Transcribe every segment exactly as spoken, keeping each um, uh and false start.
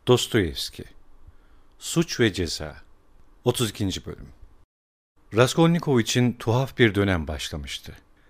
Dostoyevski Suç ve Ceza otuz ikinci. Bölüm. Raskolnikov için tuhaf bir dönem başlamıştı.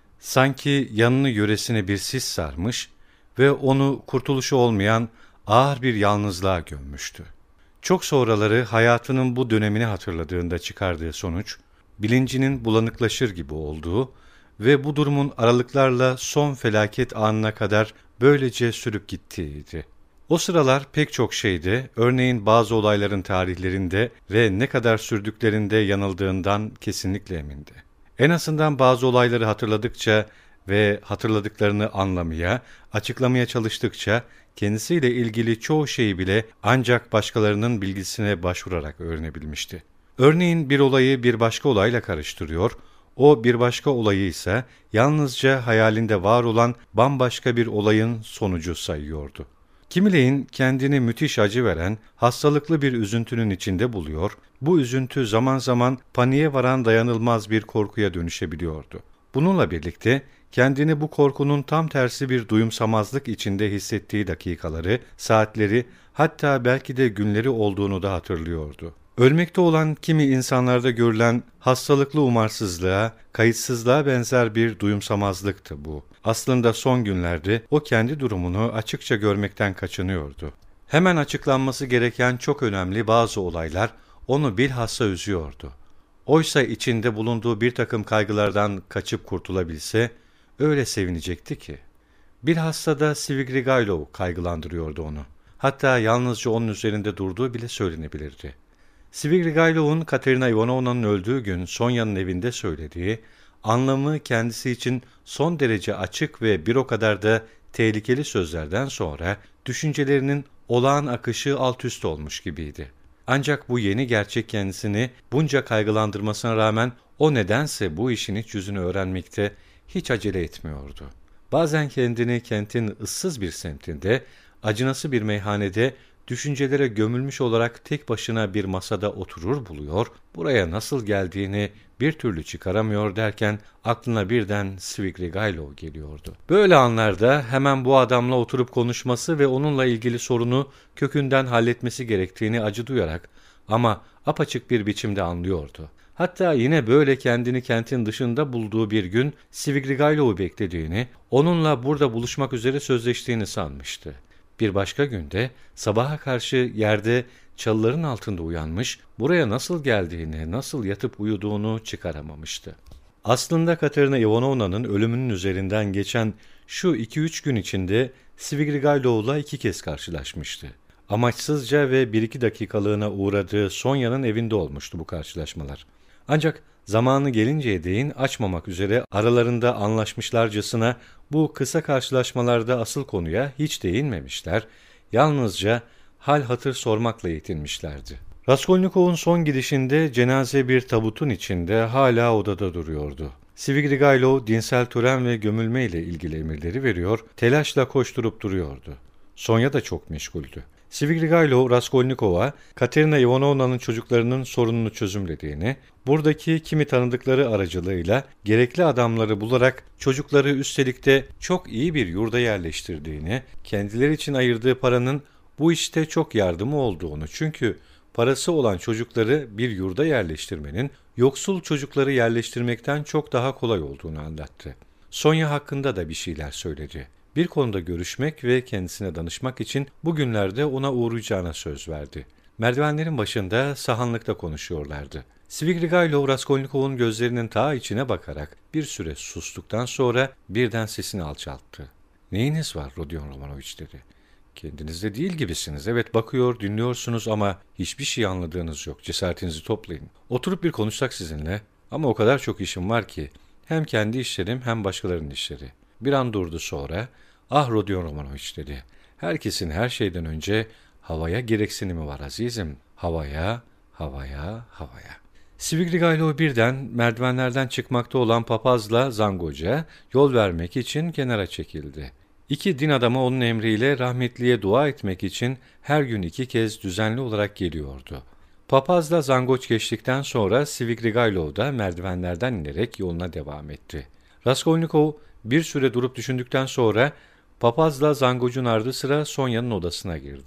Sanki yanını yöresine bir sis sarmış ve onu kurtuluşu olmayan ağır bir yalnızlığa gömmüştü. Çok sonraları hayatının bu dönemini hatırladığında çıkardığı sonuç, bilincinin bulanıklaşır gibi olduğu ve bu durumun aralıklarla son felaket anına kadar böylece sürüp gittiğiydi. O sıralar pek çok şeyde, örneğin bazı olayların tarihlerinde ve ne kadar sürdüklerinde yanıldığından kesinlikle emindi. En azından bazı olayları hatırladıkça ve hatırladıklarını anlamaya, açıklamaya çalıştıkça kendisiyle ilgili çoğu şeyi bile ancak başkalarının bilgisine başvurarak öğrenebilmişti. Örneğin bir olayı bir başka olayla karıştırıyor, o bir başka olayı ise yalnızca hayalinde var olan bambaşka bir olayın sonucu sayıyordu. Kimileyin kendini müthiş acı veren, hastalıklı bir üzüntünün içinde buluyor, bu üzüntü zaman zaman paniğe varan dayanılmaz bir korkuya dönüşebiliyordu. Bununla birlikte kendini bu korkunun tam tersi bir duyumsamazlık içinde hissettiği dakikaları, saatleri, hatta belki de günleri olduğunu da hatırlıyordu. Ölmekte olan kimi insanlarda görülen hastalıklı umarsızlığa, kayıtsızlığa benzer bir duyumsamazlıktı bu. Aslında son günlerde o kendi durumunu açıkça görmekten kaçınıyordu. Hemen açıklanması gereken çok önemli bazı olaylar onu bilhassa üzüyordu. Oysa içinde bulunduğu bir takım kaygılardan kaçıp kurtulabilse öyle sevinecekti ki. Bilhassa da Svidrigailov kaygılandırıyordu onu. Hatta yalnızca onun üzerinde durduğu bile söylenebilirdi. Svidrigailov'un Katerina Ivanovna'nın öldüğü gün Sonya'nın evinde söylediği, anlamı kendisi için son derece açık ve bir o kadar da tehlikeli sözlerden sonra düşüncelerinin olağan akışı alt üst olmuş gibiydi. Ancak bu yeni gerçek kendisini bunca kaygılandırmasına rağmen o nedense bu işin iç yüzünü öğrenmekte hiç acele etmiyordu. Bazen kendini kentin ıssız bir semtinde, acınası bir meyhanede, düşüncelere gömülmüş olarak tek başına bir masada oturur buluyor, buraya nasıl geldiğini bir türlü çıkaramıyor derken aklına birden Svidrigailov geliyordu. Böyle anlarda hemen bu adamla oturup konuşması ve onunla ilgili sorunu kökünden halletmesi gerektiğini acı duyarak ama apaçık bir biçimde anlıyordu. Hatta yine böyle kendini kentin dışında bulduğu bir gün Svidrigailov'u beklediğini, onunla burada buluşmak üzere sözleştiğini sanmıştı. Bir başka günde sabaha karşı yerde çalıların altında uyanmış, buraya nasıl geldiğini, nasıl yatıp uyuduğunu çıkaramamıştı. Aslında Katerina Ivanovna'nın ölümünün üzerinden geçen şu iki üç gün içinde Svidrigailov'la iki kez karşılaşmıştı. Amaçsızca ve bir iki dakikalığına uğradığı Sonya'nın evinde olmuştu bu karşılaşmalar. Ancak zamanı gelinceye değin açmamak üzere aralarında anlaşmışlarcasına bu kısa karşılaşmalarda asıl konuya hiç değinmemişler, yalnızca hal hatır sormakla yetinmişlerdi. Raskolnikov'un son gidişinde cenaze bir tabutun içinde hala odada duruyordu. Svidrigailov dinsel tören ve gömülme ile ilgili emirleri veriyor, telaşla koşturup duruyordu. Sonya da çok meşguldü. Svidrigailov, Raskolnikov'a Katerina Ivanovna'nın çocuklarının sorununu çözümlediğini, buradaki kimi tanıdıkları aracılığıyla gerekli adamları bularak çocukları üstelik de çok iyi bir yurda yerleştirdiğini, kendileri için ayırdığı paranın bu işte çok yardımı olduğunu, çünkü parası olan çocukları bir yurda yerleştirmenin yoksul çocukları yerleştirmekten çok daha kolay olduğunu anlattı. Sonya hakkında da bir şeyler söyledi. Bir konuda görüşmek ve kendisine danışmak için bugünlerde ona uğrayacağına söz verdi. Merdivenlerin başında sahanlıkta konuşuyorlardı. Svidrigailov, Raskolnikov'un gözlerinin ta içine bakarak bir süre sustuktan sonra birden sesini alçalttı. "Neyiniz var Rodion Romanovich?" dedi. "Kendinizde değil gibisiniz. Evet, bakıyor, dinliyorsunuz ama hiçbir şey anladığınız yok. Cesaretinizi toplayın. Oturup bir konuşsak sizinle. Ama o kadar çok işim var ki. Hem kendi işlerim hem başkalarının işleri." Bir an durdu, sonra "Ah Rodion Romanovich," dedi. "Herkesin her şeyden önce havaya gereksinimi var azizim. Havaya, havaya, havaya." Svidrigailov birden merdivenlerden çıkmakta olan papazla zangoca yol vermek için kenara çekildi. İki din adamı onun emriyle rahmetliye dua etmek için her gün iki kez düzenli olarak geliyordu. Papazla zangoç geçtikten sonra Svidrigailov da merdivenlerden inerek yoluna devam etti. Raskolnikov bir süre durup düşündükten sonra papazla zangocun ardı sıra Sonya'nın odasına girdi.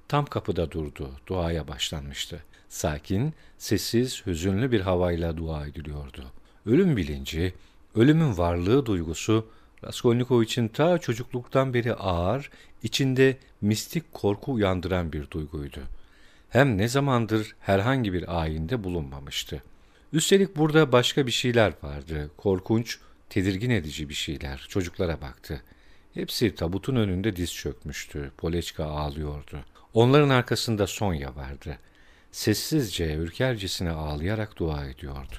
Tam kapıda durdu, duaya başlanmıştı. Sakin, sessiz, hüzünlü bir havayla dua ediliyordu. Ölüm bilinci, ölümün varlığı duygusu, Raskolnikov için ta çocukluktan beri ağır, içinde mistik korku uyandıran bir duyguydu. Hem ne zamandır herhangi bir ayinde bulunmamıştı. Üstelik burada başka bir şeyler vardı, korkunç, tedirgin edici bir şeyler. Çocuklara baktı. Hepsi tabutun önünde diz çökmüştü. Poleçka ağlıyordu. Onların arkasında Sonya vardı. Sessizce, ürkercesine ağlayarak dua ediyordu.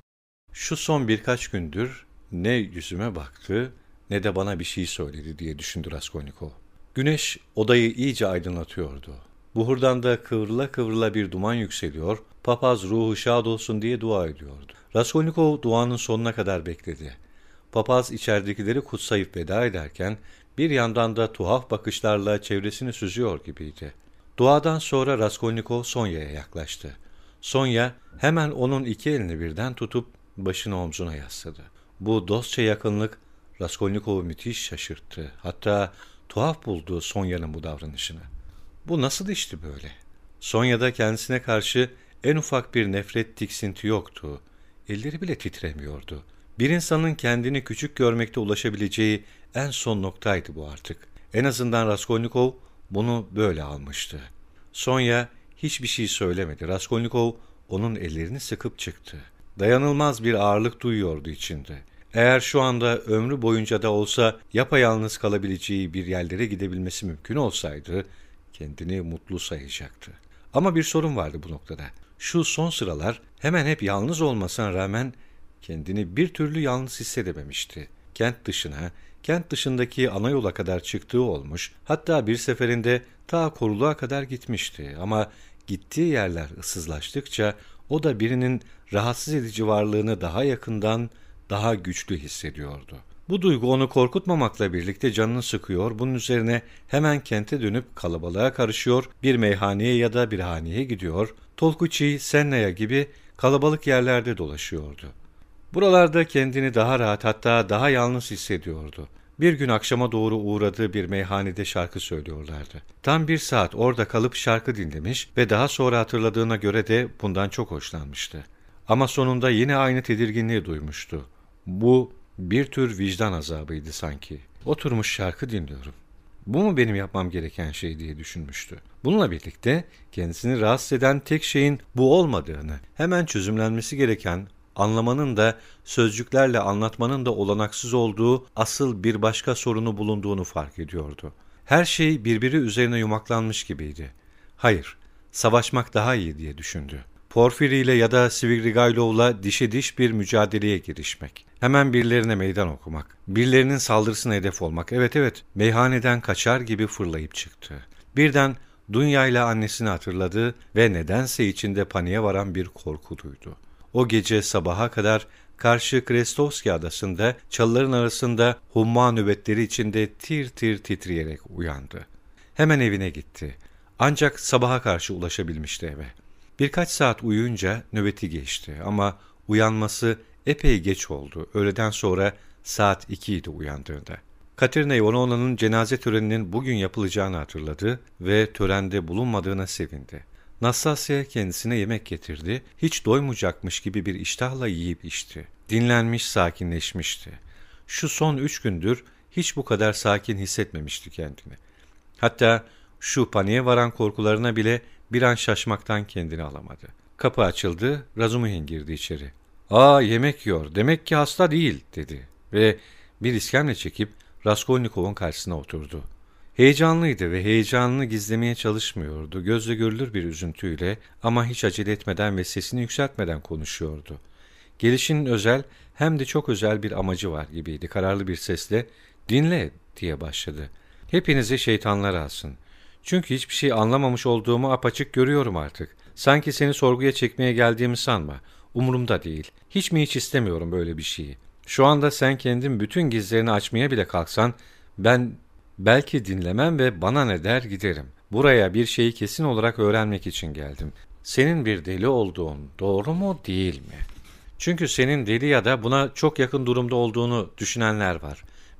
Şu son birkaç gündür ne yüzüme baktı ne de bana bir şey söyledi diye düşündü Raskolnikov. Güneş odayı iyice aydınlatıyordu. Buhurdan da kıvrıla kıvrıla bir duman yükseliyor, papaz ruhu şad olsun diye dua ediyordu. Raskolnikov duanın sonuna kadar bekledi. Papaz içeridekileri kutsayıp veda ederken bir yandan da tuhaf bakışlarla çevresini süzüyor gibiydi. Duadan sonra Raskolnikov Sonya'ya yaklaştı. Sonya hemen onun iki elini birden tutup başını omzuna yasladı. Bu dostça yakınlık Raskolnikov'u müthiş şaşırttı. Hatta tuhaf buldu Sonya'nın bu davranışını. Bu nasıl işti böyle? Sonya'da kendisine karşı en ufak bir nefret, tiksinti yoktu. Elleri bile titremiyordu. Bir insanın kendini küçük görmekte ulaşabileceği en son noktaydı bu artık. En azından Raskolnikov bunu böyle almıştı. Sonya hiçbir şey söylemedi. Raskolnikov onun ellerini sıkıp çıktı. Dayanılmaz bir ağırlık duyuyordu içinde. Eğer şu anda ömrü boyunca da olsa yapayalnız kalabileceği bir yerlere gidebilmesi mümkün olsaydı, kendini mutlu sayacaktı. Ama bir sorun vardı bu noktada. Şu son sıralar hemen hep yalnız olmasına rağmen kendini bir türlü yalnız hissedememişti. Kent dışına, kent dışındaki ana yola kadar çıktığı olmuş, hatta bir seferinde ta Koruluğa kadar gitmişti. Ama gittiği yerler ıssızlaştıkça o da birinin rahatsız edici varlığını daha yakından, daha güçlü hissediyordu. Bu duygu onu korkutmamakla birlikte canını sıkıyor, bunun üzerine hemen kente dönüp kalabalığa karışıyor, bir meyhaneye ya da bir haneye gidiyor, Tolkuçi, Sennaya gibi kalabalık yerlerde dolaşıyordu. Buralarda kendini daha rahat, hatta daha yalnız hissediyordu. Bir gün akşama doğru uğradığı bir meyhanede şarkı söylüyorlardı. Tam bir saat orada kalıp şarkı dinlemiş ve daha sonra hatırladığına göre de bundan çok hoşlanmıştı. Ama sonunda yine aynı tedirginliği duymuştu. Bu bir tür vicdan azabıydı sanki. Oturmuş şarkı dinliyorum. Bu mu benim yapmam gereken şey diye düşünmüştü. Bununla birlikte kendisini rahatsız eden tek şeyin bu olmadığını, hemen çözümlenmesi gereken, anlamanın da sözcüklerle anlatmanın da olanaksız olduğu asıl bir başka sorunu bulunduğunu fark ediyordu. Her şey birbiri üzerine yumaklanmış gibiydi. Hayır, savaşmak daha iyi diye düşündü. Porfiri ile ya da Svidrigaylov'la dişe diş bir mücadeleye girişmek. Hemen birilerine meydan okumak. Birilerinin saldırısına hedef olmak. Evet evet, meyhaneden kaçar gibi fırlayıp çıktı. Birden Dunya ile annesini hatırladı ve nedense içinde paniğe varan bir korku duydu. O gece sabaha kadar karşı Krestovski adasında çalıların arasında humma nöbetleri içinde tir tir titreyerek uyandı. Hemen evine gitti. Ancak sabaha karşı ulaşabilmişti eve. Birkaç saat uyuyunca nöbeti geçti ama uyanması epey geç oldu. Öğleden sonra saat ikiydi uyandığında. Katerina Ivanovna'nın cenaze töreninin bugün yapılacağını hatırladı ve törende bulunmadığına sevindi. Nastasya kendisine yemek getirdi, hiç doymayacakmış gibi bir iştahla yiyip içti. Dinlenmiş, sakinleşmişti. Şu son üç gündür hiç bu kadar sakin hissetmemişti kendini. Hatta şu paniğe varan korkularına bile bir an şaşmaktan kendini alamadı. Kapı açıldı, Razumihin girdi içeri. ''Aa, yemek yiyor, demek ki hasta değil.'' dedi ve bir iskemle çekip Raskolnikov'un karşısına oturdu. Heyecanlıydı ve heyecanını gizlemeye çalışmıyordu. Gözle görülür bir üzüntüyle ama hiç acele etmeden ve sesini yükseltmeden konuşuyordu. Gelişinin özel hem de çok özel bir amacı var gibiydi. Kararlı bir sesle ''Dinle'' diye başladı. ''Hepinizi şeytanlar alsın. Çünkü hiçbir şey anlamamış olduğumu apaçık görüyorum artık. Sanki seni sorguya çekmeye geldiğimi sanma. Umurumda değil. Hiç mi hiç istemiyorum böyle bir şeyi. Şu anda sen kendin bütün gizlerini açmaya bile kalksan ben belki dinlemem ve bana ne der giderim. Buraya bir şeyi kesin olarak öğrenmek için geldim. Senin bir deli olduğun doğru mu değil mi? Çünkü senin deli ya da buna çok yakın durumda olduğunu düşünenler var.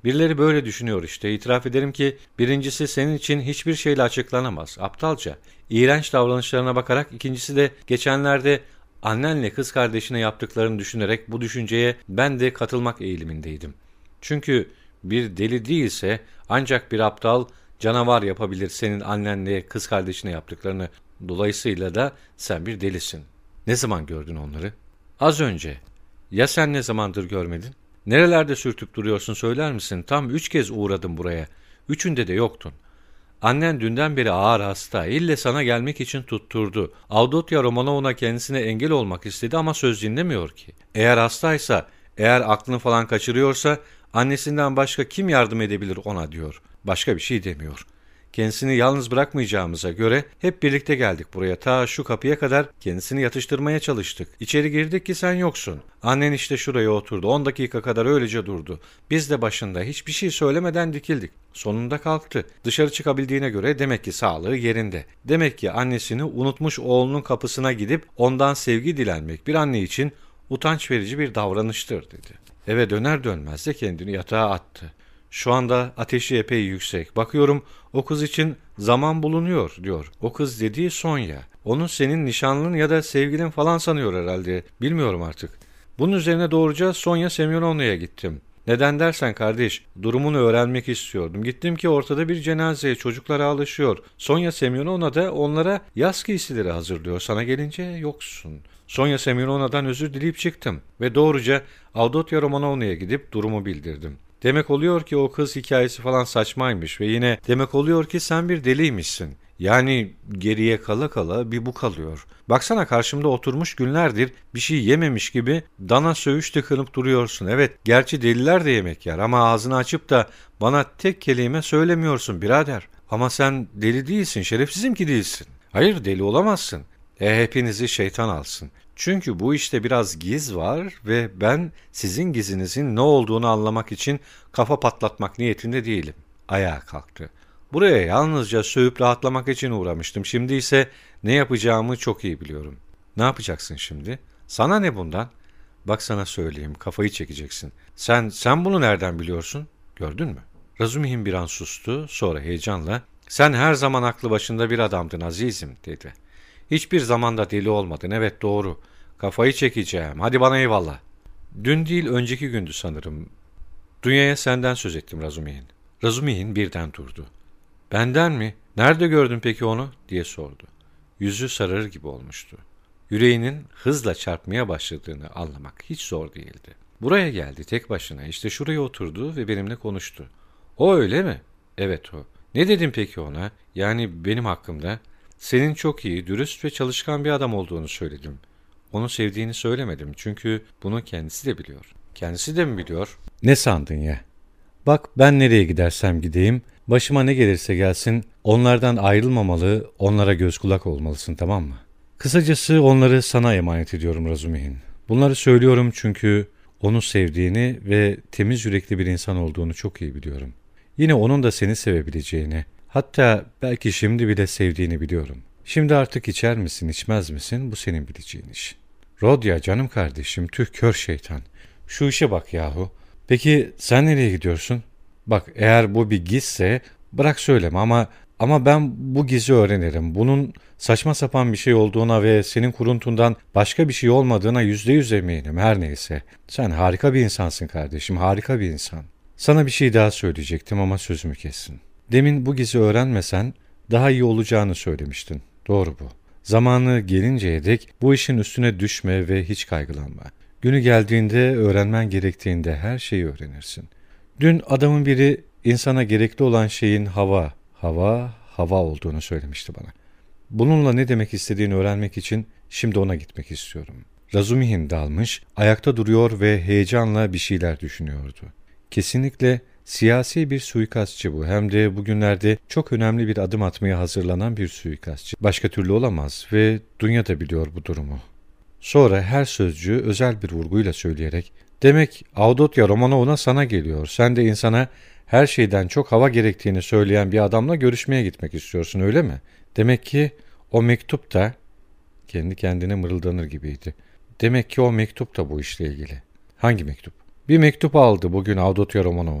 Birileri böyle düşünüyor işte. İtiraf ederim ki birincisi senin için hiçbir şeyle açıklanamaz. Aptalca. İğrenç davranışlarına bakarak, ikincisi de geçenlerde annenle kız kardeşine yaptıklarını düşünerek bu düşünceye ben de katılmak eğilimindeydim. Çünkü bir deli değilse ancak bir aptal, canavar yapabilir senin annenle kız kardeşine yaptıklarını. Dolayısıyla da sen bir delisin. Ne zaman gördün onları? Az önce. Ya sen ne zamandır görmedin? Nerelerde sürtüp duruyorsun söyler misin? Tam üç kez uğradım buraya. Üçünde de yoktun. Annen dünden beri ağır hasta. İlle sana gelmek için tutturdu. Avdotya Romanovna kendisine engel olmak istedi ama söz dinlemiyor ki. Eğer hastaysa, eğer aklını falan kaçırıyorsa annesinden başka kim yardım edebilir ona diyor. Başka bir şey demiyor. Kendisini yalnız bırakmayacağımıza göre hep birlikte geldik buraya. Ta şu kapıya kadar kendisini yatıştırmaya çalıştık. İçeri girdik ki sen yoksun. Annen işte şuraya oturdu. On dakika kadar öylece durdu. Biz de başında hiçbir şey söylemeden dikildik. Sonunda kalktı. Dışarı çıkabildiğine göre demek ki sağlığı yerinde. Demek ki annesini unutmuş oğlunun kapısına gidip ondan sevgi dilenmek bir anne için utanç verici bir davranıştır dedi. Eve döner dönmez de kendini yatağa attı. Şu anda ateşi epey yüksek. Bakıyorum o kız için zaman bulunuyor diyor. O kız dediği Sonya. Onun senin nişanlın ya da sevgilin falan sanıyor herhalde. Bilmiyorum artık. Bunun üzerine doğruca Sonya Semyonovna'ya gittim. Neden dersen kardeş, durumunu öğrenmek istiyordum. Gittim ki ortada bir cenazeye, çocuklar ağlaşıyor. Sonya Semyonovna da onlara yaz giysileri hazırlıyor. Sana gelince yoksun. Sonya Semyonovna'dan özür dileyip çıktım ve doğruca Avdotya Romanovna'ya gidip durumu bildirdim. Demek oluyor ki o kız hikayesi falan saçmaymış ve yine demek oluyor ki sen bir deliymişsin. Yani geriye kala kala bir bu kalıyor. Baksana karşımda oturmuş günlerdir bir şey yememiş gibi dana söğüş tıkınıp duruyorsun. Evet, gerçi deliler de yemek yer ama ağzını açıp da bana tek kelime söylemiyorsun birader. Ama sen deli değilsin, şerefsizim ki değilsin. Hayır, deli olamazsın. E hepinizi şeytan alsın. Çünkü bu işte biraz giz var ve ben sizin gizinizin ne olduğunu anlamak için kafa patlatmak niyetinde değilim. Ayağa kalktı. Buraya yalnızca sövüp rahatlamak için uğramıştım. Şimdi ise ne yapacağımı çok iyi biliyorum. Ne yapacaksın şimdi? Sana ne bundan? Bak sana söyleyeyim, kafayı çekeceksin. Sen, sen bunu nereden biliyorsun? Gördün mü? Razumihin bir an sustu, sonra heyecanla, sen her zaman aklı başında bir adamdın azizim dedi. Hiçbir zamanda deli olmadın, evet doğru. Kafayı çekeceğim, hadi bana eyvallah. Dün değil önceki gündü sanırım. Dünyaya senden söz ettim Razumihin. Razumihin birden durdu. Benden mi? Nerede gördün peki onu? Diye sordu. Yüzü sararır gibi olmuştu. Yüreğinin hızla çarpmaya başladığını anlamak hiç zor değildi. Buraya geldi tek başına, işte şuraya oturdu ve benimle konuştu. O öyle mi? Evet o. Ne dedim peki ona? Yani benim hakkımda? Senin çok iyi, dürüst ve çalışkan bir adam olduğunu söyledim. Onu sevdiğini söylemedim çünkü bunu kendisi de biliyor. Kendisi de mi biliyor? Ne sandın ya? Bak ben nereye gidersem gideyim, başıma ne gelirse gelsin onlardan ayrılmamalı, onlara göz kulak olmalısın, tamam mı? Kısacası onları sana emanet ediyorum Razumihin. Bunları söylüyorum çünkü onu sevdiğini ve temiz yürekli bir insan olduğunu çok iyi biliyorum. Yine onun da seni sevebileceğini, hatta belki şimdi bile sevdiğini biliyorum. Şimdi artık içer misin, içmez misin bu senin bileceğin iş. Rodya canım kardeşim, tüh kör şeytan. Şu işe bak yahu. Peki sen nereye gidiyorsun? Bak eğer bu bir gizse bırak söyleme ama ama ben bu gizi öğrenirim. Bunun saçma sapan bir şey olduğuna ve senin kuruntundan başka bir şey olmadığına yüzde yüz eminim her neyse. Sen harika bir insansın kardeşim, harika bir insan. Sana bir şey daha söyleyecektim ama sözümü kessin. Demin bu gizi öğrenmesen daha iyi olacağını söylemiştin. Doğru bu. Zamanı gelinceye dek bu işin üstüne düşme ve hiç kaygılanma. Günü geldiğinde öğrenmen gerektiğinde her şeyi öğrenirsin. Dün adamın biri insana gerekli olan şeyin hava, hava, hava olduğunu söylemişti bana. Bununla ne demek istediğini öğrenmek için şimdi ona gitmek istiyorum. Razumihin dalmış, ayakta duruyor ve heyecanla bir şeyler düşünüyordu. Kesinlikle siyasi bir suikastçı bu. Hem de bugünlerde çok önemli bir adım atmaya hazırlanan bir suikastçı. Başka türlü olamaz ve Dunya da biliyor bu durumu. Sonra her sözcüğü özel bir vurguyla söyleyerek, demek Avdotya Romanovna sana geliyor. Sen de insana her şeyden çok hava gerektiğini söyleyen bir adamla görüşmeye gitmek istiyorsun, öyle mi? Demek ki o mektup da, kendi kendine mırıldanır gibiydi. Demek ki o mektup da bu işle ilgili. Hangi mektup? Bir mektup aldı bugün Avdotya Romanovna.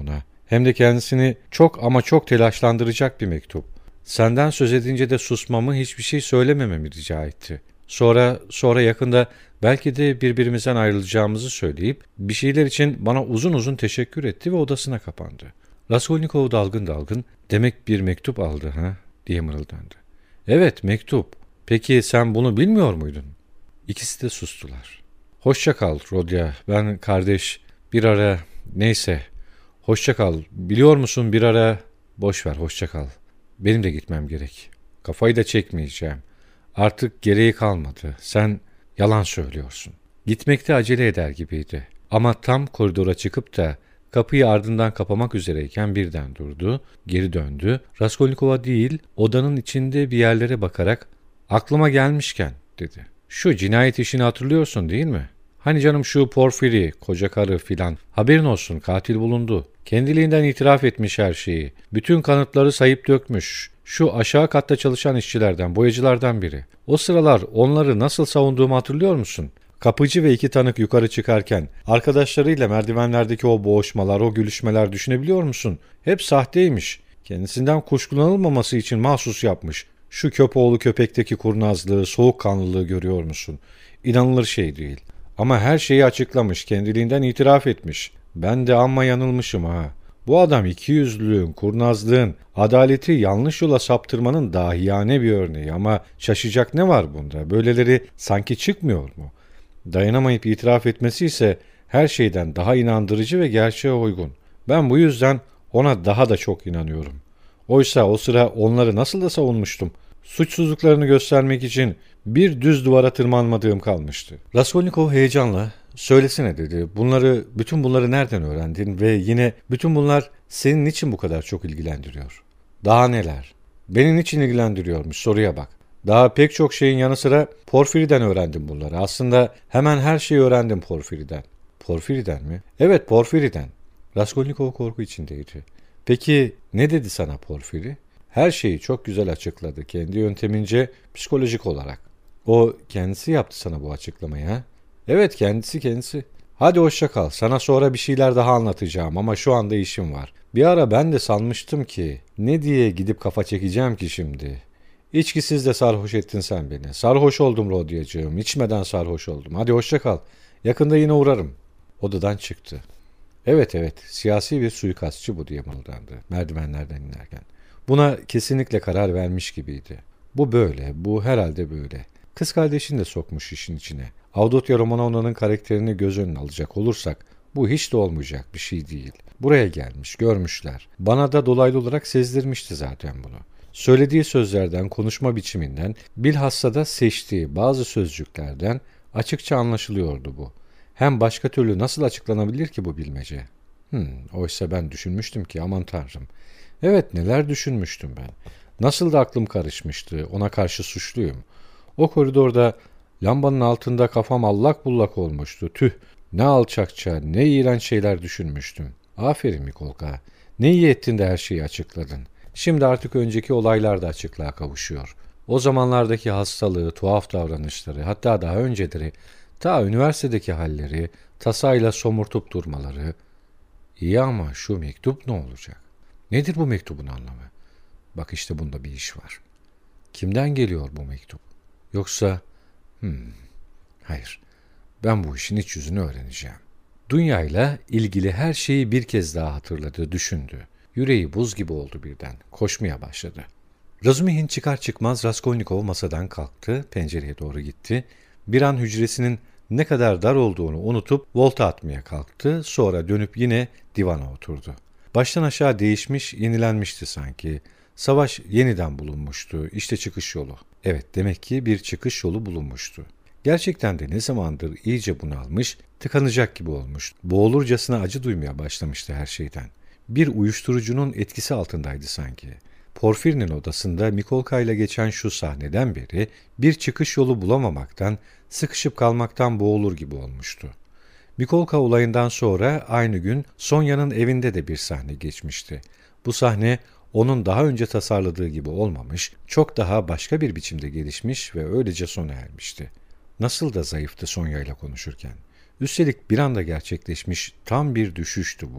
Hem de kendisini çok ama çok telaşlandıracak bir mektup. Senden söz edince de susmamı, hiçbir şey söylemememi rica etti. Sonra, sonra yakında belki de birbirimizden ayrılacağımızı söyleyip bir şeyler için bana uzun uzun teşekkür etti ve odasına kapandı. Raskolnikov dalgın dalgın, demek bir mektup aldı ha diye mırıldandı. Evet, mektup. Peki sen bunu bilmiyor muydun? İkisi de sustular. Hoşça kal Rodya, ben kardeş, bir ara, neyse. Hoşça kal, biliyor musun bir ara, boş ver, hoşça kal. Benim de gitmem gerek. Kafayı da çekmeyeceğim. Artık gereği kalmadı. Sen yalan söylüyorsun. Gitmekte acele eder gibiydi. Ama tam koridora çıkıp da kapıyı ardından kapamak üzereyken birden durdu, geri döndü. Raskolnikov'a değil, odanın içinde bir yerlere bakarak, aklıma gelmişken dedi. Şu cinayet işini hatırlıyorsun değil mi? Hani canım şu Porfiri, koca karı filan. Haberin olsun, katil bulundu. Kendiliğinden itiraf etmiş her şeyi. Bütün kanıtları sayıp dökmüş. Şu aşağı katta çalışan işçilerden, boyacılardan biri. O sıralar onları nasıl savunduğumu hatırlıyor musun? Kapıcı ve iki tanık yukarı çıkarken arkadaşlarıyla merdivenlerdeki o boğuşmalar, o gülüşmeler düşünebiliyor musun? Hep sahteymiş. Kendisinden kuşkulanılmaması için mahsus yapmış. Şu Köpoğlu köpekteki kurnazlığı, soğukkanlılığı görüyor musun? İnanılır şey değil. Ama her şeyi açıklamış, kendiliğinden itiraf etmiş. Ben de amma yanılmışım ha. Bu adam ikiyüzlülüğün, kurnazlığın, adaleti yanlış yola saptırmanın dahiyane bir örneği ama şaşacak ne var bunda? Böyleleri sanki çıkmıyor mu? Dayanamayıp itiraf etmesi ise her şeyden daha inandırıcı ve gerçeğe uygun. Ben bu yüzden ona daha da çok inanıyorum. Oysa o sıra onları nasıl da savunmuştum. Suçsuzluklarını göstermek için bir düz duvara tırmanmadığım kalmıştı. Raskolnikov heyecanla, söylesene dedi, bunları, bütün bunları nereden öğrendin ve yine bütün bunlar senin niçin bu kadar çok ilgilendiriyor? Daha neler? Beni niçin ilgilendiriyormuş, soruya bak. Daha pek çok şeyin yanı sıra Porfiri'den öğrendim bunları. Aslında hemen her şeyi öğrendim Porfiri'den. Porfiri'den mi? Evet, Porfiri'den. Raskolnikov korku içindeydi. Peki ne dedi sana Porfiri? Her şeyi çok güzel açıkladı kendi yöntemince, psikolojik olarak. O kendisi yaptı sana bu açıklamayı ha? Evet, kendisi kendisi. Hadi hoşça kal. Sana sonra bir şeyler daha anlatacağım ama şu anda işim var. Bir ara ben de sanmıştım ki ne diye gidip kafa çekeceğim ki şimdi. İçkisiz de sarhoş ettin sen beni. Sarhoş oldum Rodyacığım. İçmeden sarhoş oldum. Hadi hoşça kal. Yakında yine uğrarım. Odadan çıktı. Evet evet, siyasi bir suikastçı bu diye mırıldandı merdivenlerden inerken. Buna kesinlikle karar vermiş gibiydi. Bu böyle, bu herhalde böyle. Kız kardeşini de sokmuş işin içine. Avdotya Romanovna'nın karakterini göz önüne alacak olursak bu hiç de olmayacak bir şey değil. Buraya gelmiş, görmüşler. Bana da dolaylı olarak sezdirmişti zaten bunu. Söylediği sözlerden, konuşma biçiminden, bilhassa da seçtiği bazı sözcüklerden açıkça anlaşılıyordu bu. Hem başka türlü nasıl açıklanabilir ki bu bilmece? Hmm, oysa ben düşünmüştüm ki aman tanrım. Evet, neler düşünmüştüm ben. Nasıl da aklım karışmıştı, ona karşı suçluyum. O koridorda lambanın altında kafam allak bullak olmuştu. Tüh, ne alçakça, ne iğrenç şeyler düşünmüştüm. Aferin Mikolka, ne iyi ettin de her şeyi açıkladın. Şimdi artık önceki olaylar da açıklığa kavuşuyor. O zamanlardaki hastalığı, tuhaf davranışları, hatta daha önceleri, ta üniversitedeki halleri, tasayla somurtup durmaları. İyi ama şu mektup ne olacak? Nedir bu mektubun anlamı? Bak işte bunda bir iş var. Kimden geliyor bu mektup? Yoksa... Hmm, hayır, ben bu işin iç yüzünü öğreneceğim. Dunya'yla ilgili her şeyi bir kez daha hatırladı, düşündü. Yüreği buz gibi oldu birden, koşmaya başladı. Razumihin çıkar çıkmaz Raskolnikov masadan kalktı, pencereye doğru gitti. Bir an hücresinin ne kadar dar olduğunu unutup volta atmaya kalktı, sonra dönüp yine divana oturdu. Baştan aşağı değişmiş, yenilenmişti sanki. Savaş yeniden bulunmuştu, işte çıkış yolu. Evet, demek ki bir çıkış yolu bulunmuştu. Gerçekten de ne zamandır iyice bunalmış, tıkanacak gibi olmuş. Boğulurcasına acı duymaya başlamıştı her şeyden. Bir uyuşturucunun etkisi altındaydı sanki. Porfir'in odasında Mikolka ile geçen şu sahneden beri bir çıkış yolu bulamamaktan, sıkışıp kalmaktan boğulur gibi olmuştu. Mikolka olayından sonra aynı gün Sonya'nın evinde de bir sahne geçmişti. Bu sahne onun daha önce tasarladığı gibi olmamış, çok daha başka bir biçimde gelişmiş ve öylece sona ermişti. Nasıl da zayıftı Sonya ile konuşurken. Üstelik bir anda gerçekleşmiş tam bir düşüştü bu.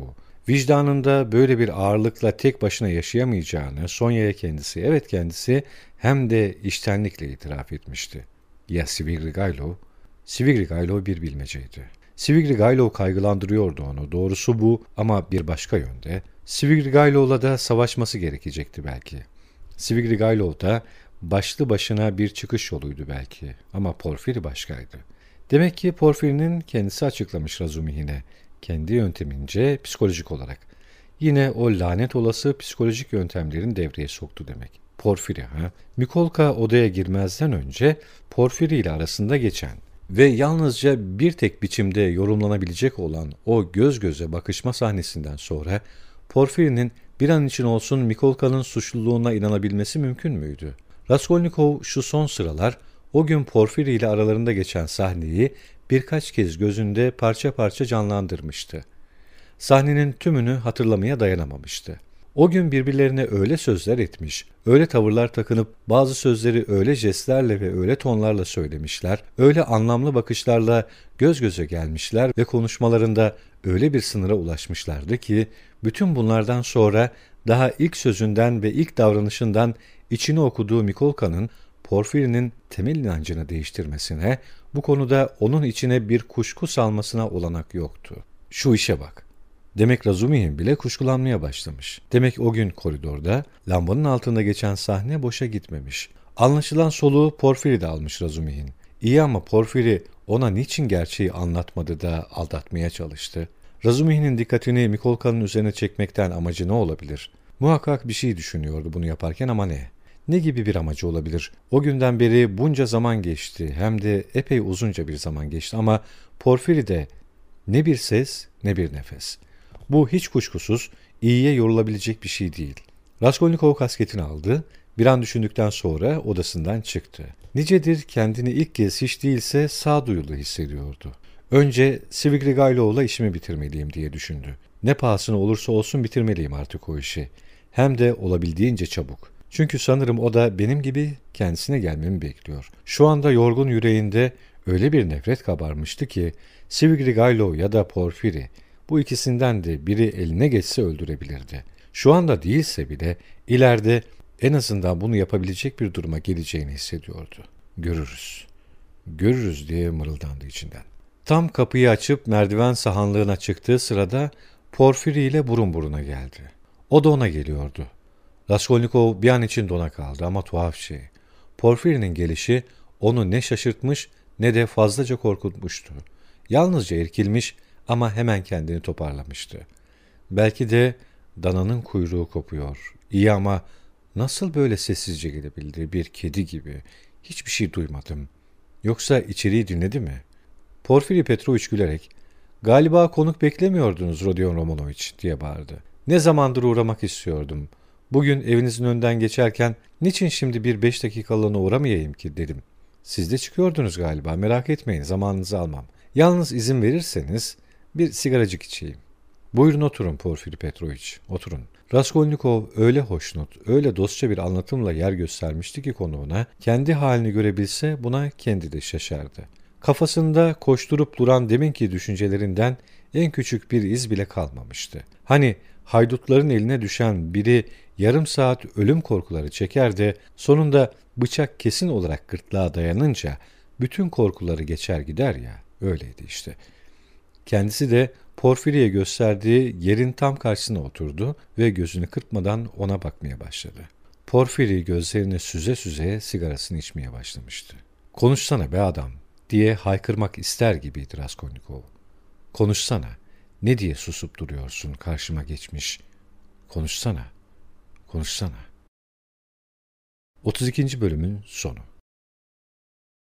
Vicdanında böyle bir ağırlıkla tek başına yaşayamayacağını Sonya'ya kendisi, evet kendisi hem de içtenlikle itiraf etmişti. Ya Svidrigailov? Svidrigailov bir bilmeceydi. Svidrigailov kaygılandırıyordu onu. Doğrusu bu ama bir başka yönde. Svidrigailov'la da savaşması gerekecekti belki. Svidrigailov da başlı başına bir çıkış yoluydu belki. Ama Porfiri başkaydı. Demek ki Porfiri'nin kendisi açıklamış Razumihin'e. Kendi yöntemince psikolojik olarak. Yine o lanet olası psikolojik yöntemlerin devreye soktu demek. Porfiri ha? Mikolka odaya girmezden önce Porfiri ile arasında geçen ve yalnızca bir tek biçimde yorumlanabilecek olan o göz göze bakışma sahnesinden sonra Porfiri'nin bir an için olsun Mikolka'nın suçluluğuna inanabilmesi mümkün müydü? Raskolnikov şu son sıralar o gün Porfiri ile aralarında geçen sahneyi birkaç kez gözünde parça parça canlandırmıştı. Sahnenin tümünü hatırlamaya dayanamamıştı. O gün birbirlerine öyle sözler etmiş, öyle tavırlar takınıp bazı sözleri öyle jestlerle ve öyle tonlarla söylemişler, öyle anlamlı bakışlarla göz göze gelmişler ve konuşmalarında öyle bir sınıra ulaşmışlardı ki, bütün bunlardan sonra daha ilk sözünden ve ilk davranışından içini okuduğu Mikolka'nın Porfiri'nin temel inancını değiştirmesine, bu konuda onun içine bir kuşku salmasına olanak yoktu. Şu işe bak. Demek Razumihin bile kuşkulanmaya başlamış. Demek o gün koridorda lambanın altında geçen sahne boşa gitmemiş. Anlaşılan soluğu Porfiri de almış Razumihin. İyi ama Porfiri ona niçin gerçeği anlatmadı da aldatmaya çalıştı? Razumihin'in dikkatini Mikolka'nın üzerine çekmekten amacı ne olabilir? Muhakkak bir şey düşünüyordu bunu yaparken ama ne? Ne gibi bir amacı olabilir? O günden beri bunca zaman geçti, hem de epey uzunca bir zaman geçti ama Porfiri'de ne bir ses ne bir nefes. Bu hiç kuşkusuz iyiye yorulabilecek bir şey değil. Raskolnikov kasketini aldı, bir an düşündükten sonra odasından çıktı. Nicedir kendini ilk kez hiç değilse sağduyulu hissediyordu. Önce Svidrigailov'la işimi bitirmeliyim diye düşündü. Ne pahasına olursa olsun bitirmeliyim artık o işi. Hem de olabildiğince çabuk. Çünkü sanırım o da benim gibi kendisine gelmemi bekliyor. Şu anda yorgun yüreğinde öyle bir nefret kabarmıştı ki Svidrigailov ya da Porfiri, bu ikisinden de biri eline geçse öldürebilirdi. Şu anda değilse bile ileride en azından bunu yapabilecek bir duruma geleceğini hissediyordu. Görürüz, görürüz diye mırıldandı içinden. Tam kapıyı açıp merdiven sahanlığına çıktığı sırada Porfiri ile burun buruna geldi. O da ona geliyordu. Raskolnikov bir an için dona kaldı ama tuhaf şey. Porfiri'nin gelişi onu ne şaşırtmış ne de fazlaca korkutmuştu. Yalnızca irkilmiş ama hemen kendini toparlamıştı. Belki de dananın kuyruğu kopuyor. İyi ama nasıl böyle sessizce gelebildi, bir kedi gibi? Hiçbir şey duymadım. Yoksa içeriği dinledi mi? Porfiri Petroviç gülerek, "Galiba konuk beklemiyordunuz Rodion Romanovich," diye bağırdı. "Ne zamandır uğramak istiyordum. Bugün evinizin önünden geçerken niçin şimdi bir beş dakikalığına uğramayayım ki dedim. Siz de çıkıyordunuz galiba, merak etmeyin, zamanınızı almam. Yalnız izin verirseniz bir sigaracık içeyim." "Buyurun oturun Porfiri Petroviç, oturun." Raskolnikov öyle hoşnut, öyle dostça bir anlatımla yer göstermişti ki konuğuna, kendi halini görebilse buna kendi de şaşardı. Kafasında koşturup duran deminki düşüncelerinden en küçük bir iz bile kalmamıştı. Hani haydutların eline düşen biri yarım saat ölüm korkuları çeker de sonunda bıçak kesin olarak gırtlağa dayanınca bütün korkuları geçer gider ya, öyleydi işte. Kendisi de Porfiri'ye gösterdiği yerin tam karşısına oturdu ve gözünü kırpmadan ona bakmaya başladı. Porfiri gözlerini süze süze sigarasını içmeye başlamıştı. "Konuşsana be adam," diye haykırmak ister gibiydi Raskolnikov. "Konuşsana, ne diye susup duruyorsun karşıma geçmiş? Konuşsana, konuşsana." otuz ikinci bölümün sonu.